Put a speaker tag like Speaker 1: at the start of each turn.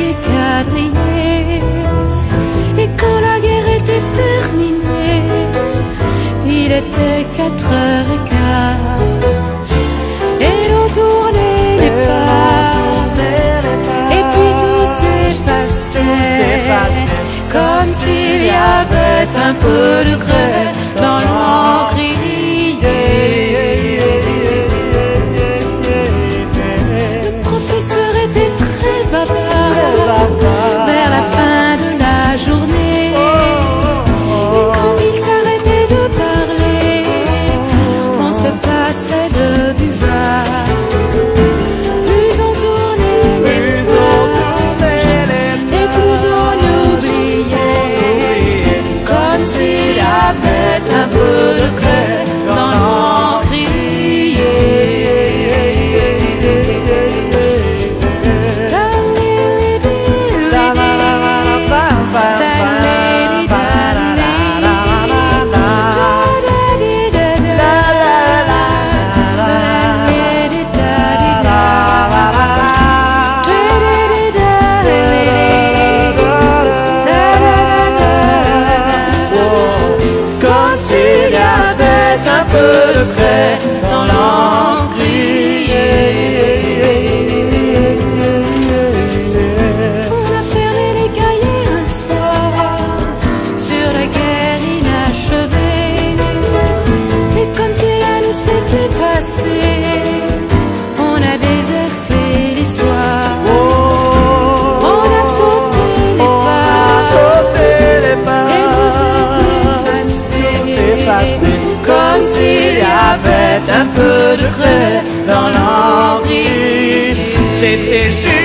Speaker 1: boucliers quadrillés. Et quand la guerre était terminée, il était 4h15. Et l'on tournait les pas, et puis tout s'effaçait, comme s'il y avait un peu de craie dans l'encrier. Le professeur était très bavard vers la fin de la journée. Et quand il s'arrêtait de parler, on se passait le buvard. Plus on tournait les pages, et plus on oubliait, comme s'il y avait un peu de craie dans l'encrier. Dans l'encrier. On a fermé les cahiers un soir sur la guerre inachevée. Et comme si rien ne s'était passé, on a déserté l'histoire. On a sauté les pas, et tout s'est effacé, comme s'il y avait un peu de craie dans l'encrier. C'était juste